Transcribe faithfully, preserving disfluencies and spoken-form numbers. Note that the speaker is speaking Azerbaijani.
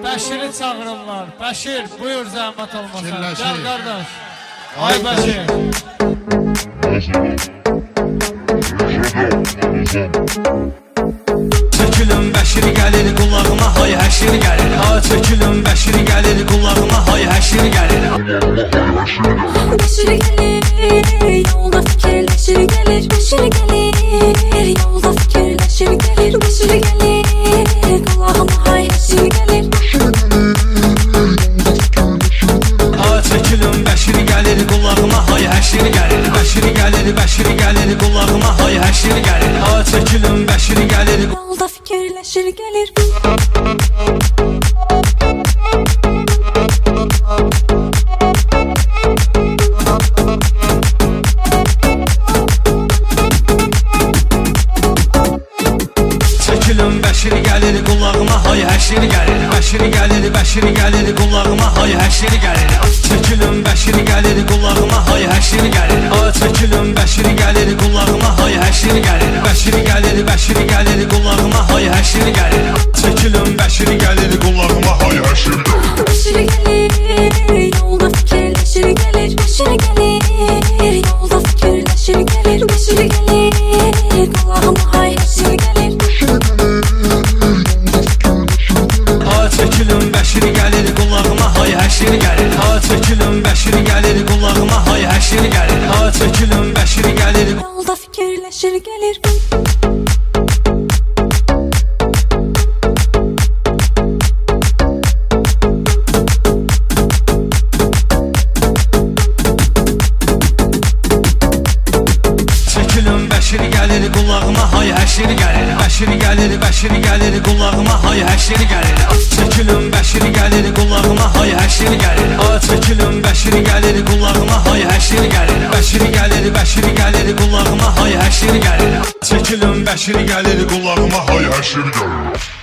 Bəşiri çağırırlar. Bəşir, buyur zəhmət olmasa. Şirləşir. Gəl qardaş. Ay Bəşir. Çəkilin Bəşiri gəlir qulağıma, hay həşir gəlir. Ha çəkilin Bəşiri gəlir qulağıma, hay həşir gəlir. Bəşir gəlir, yolda fikirləşir gəlir. Bəşir gəlir, yolda fikirləşir gəlir. Bəşir gəlir, qulağıma hay həşir gəlir. Ha çəkilin Bəşiri gəlir qulağıma, hay həşir gəlir. Bəşiri gəlir, Bəşiri gəlir qulağıma, hay həşir gəlir. Ha çəkilin Bəşiri gəlir. Yolda fikirləşir gəlir. Çəkilin Bəşiri gəlir qulağıma, hay həşir gəlir. Bəşiri gəlir, Bəşiri gəlir qulağıma, hay həşir gəlir. Çəkilin Bəşiri gəlir qulağıma, hay həşir gəlir. Ha çəkilin Bəşiri gəlir qulağıma, hay həşir gəlir. Bəşiri gəlir, Bəşiri gəlir qulağıma, hay həşir gəlir. Çəkilin Bəşiri gəlir qulağıma, hay həşir gəlir. Bəşir gəlir, yolda fikirləşir gəlir. Bəşir gəlir, yolda fikirləşir gəlir. Bəşir gəlir, qulağıma hay həşir gəlir. Ha çəkilin Bəşiri gəlir qulağıma, hay həşir gəlir. Ha çəkilin Bəşiri gəlir qulağıma, hay həşir gəlir. Ha çəkilin Bəşiri gəlir. Yolda fikirləşir gəlir. Çəkilin Bəşiri gəlir qulağıma, hay həşir gəlir. Bəşiri gəlir, Bəşiri gəlir qulağıma, hay həşir gəlir. Çəkilin Bəşiri gəlir qulağıma, hay həşir gəlir. Ha çəkilin Bəşiri gəlir qulağıma, hay həşir gəlir. Bəşiri gəlir, Bəşiri gəlir qulağıma, hay həşir gəlir. Çəkilin Bəşiri gəlir qulağıma, hay həşir gəlir.